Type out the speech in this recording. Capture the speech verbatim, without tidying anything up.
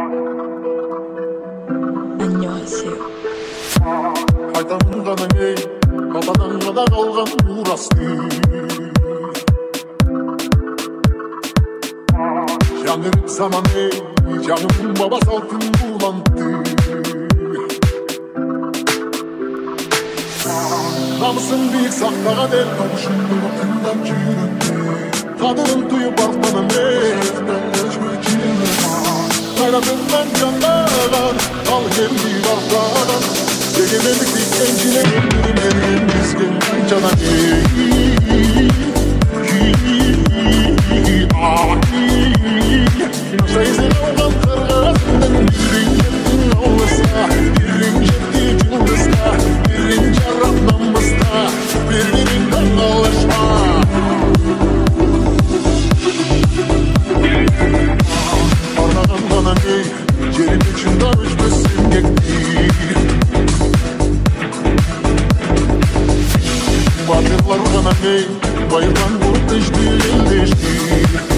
안녕하세요. Айтамын ғана ей, бабадан ғана қалған мурасты. Жаңғырып заман ей, жаңым баба салтын буланты. Намысын биік сақтаған ел, қауышымды тыңдап жүріп. Қадырын тұйып артынан ей, қайратыңнан жанаған, ал келді артадан. Егемендік дейкен жинеген, ерген бізген жанан ей. Сайзен алған қырғасының бірін жеттің ауызға, бірін жетті жұлдызға, бірін жарап намызға, бірін қаңғалышма. Арнаған ғана ей, жерім үшінда өшпесін кекті. Батырлар ғана ей, байырған бұлт ішті елдешті.